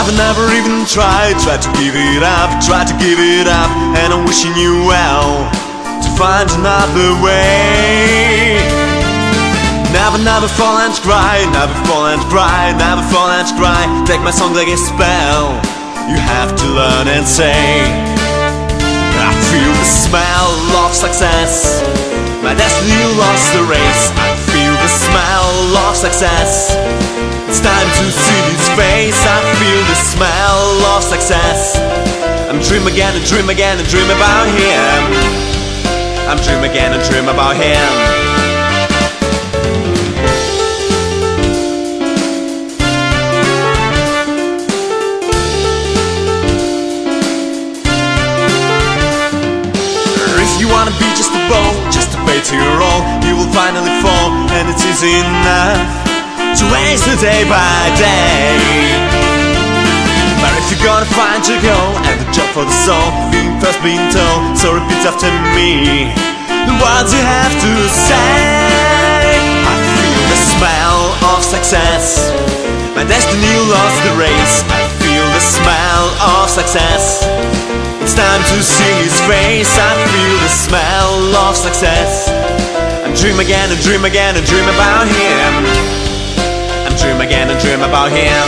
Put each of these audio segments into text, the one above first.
Never even tried to give it up, and I'm wishing you well, to find another way. Never fall and cry, never fall and cry, never fall and cry. Take my song like a spell, you have to learn and say, I feel the smell of success, my destiny lost the race. I feel the smell of success, it's time to see his face. I feel the smell of success. I'm dream again and dream again and dream about him. I'm dream again and dream about him. If you wanna be just a bone, just to pay to your own, you will finally fall, and it's easy enough to waste the day by day. But if you're gonna find your goal and the job for the soul, being first being told, so repeat after me the words you have to say. I feel the smell of success, my destiny lost the race. I feel the smell of success, it's time to see his face. I feel the smell of success. I'm dream again and dream again and dream about him. I'm dream again and dream about him.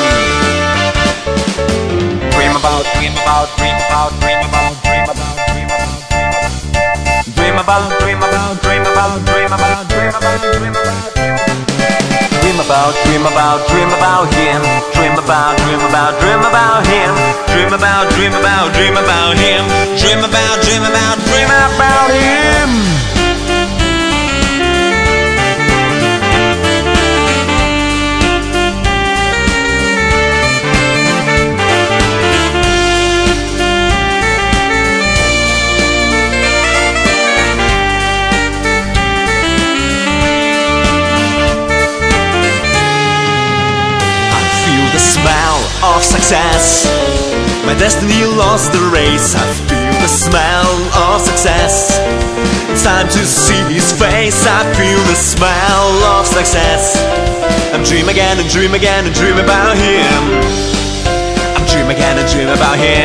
Dream about, dream about, dream about, dream about, dream about, dream about, dream about, dream about, dream about, dream about, dream about, dream about, dream about, dream about, dream about him. Dream about, dream about, dream about him. Dream about, dream about, dream about him. Dream about, dream about, dream about him. Smell of success, my destiny lost the race. I feel the smell of success, it's time to see his face. I feel the smell of success. I'm dream again and dream again and dream about him. I'm dream again and dream about him.